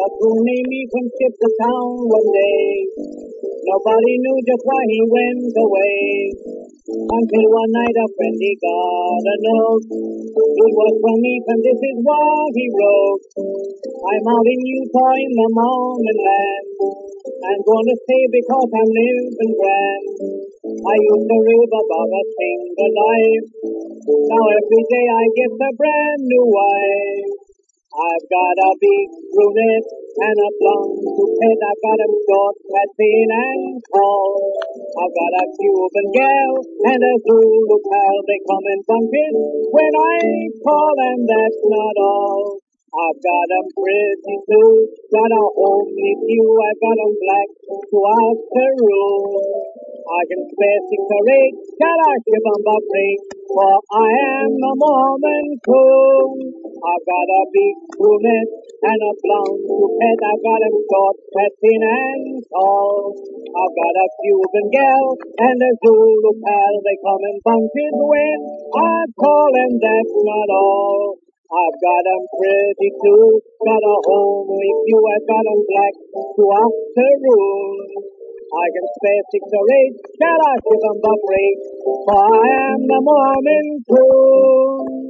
A fool named me from ship to town one day. Nobody knew just why he went away. Until one night a friend he got a note. It was from Ethan, this is what he wrote. I'm out in Utah in the mountain land. I'm going to stay because I'm living grand. I used to rave about a single life. Now every day I get a brand new wife. I've got a big brunette and a blonde toupette. I've got 'em short, fat, thin, and tall. I've got a Cuban gal and a Zulu pal. They come in bunches when I call, and that's not all. I've got 'em pretty too, got a homely few. I've got 'em black to ask the rule. I can spare 6 or 8, got a shibamba break, for I am a Mormon cool. I've got a big brunette and a blonde toupette. I've got 'em short, fat, thin, and tall. I've got a Cuban gal and a Zulu pal. They come in bunches when I call, and that's not all. I've got 'em pretty too, got a homely few. I've got 'em black to afternoon. I can spare 6 or 8, got a shibamba break, for I am the Mormon coon.